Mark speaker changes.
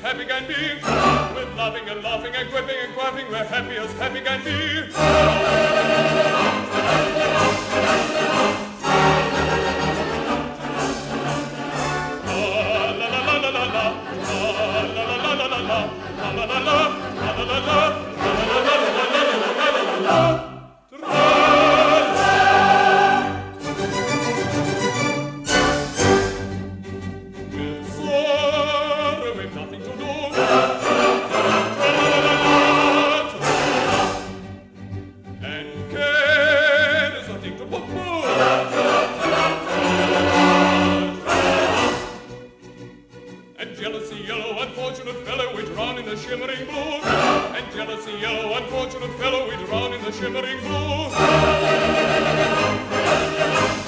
Speaker 1: happy can be. With laughing and laughing and quipping and quaffing, we're happy as happy can be. And jealousy, yellow, unfortunate fellow, we drown in the shimmering blue. And jealousy, yellow, unfortunate fellow, we drown in the shimmering blue.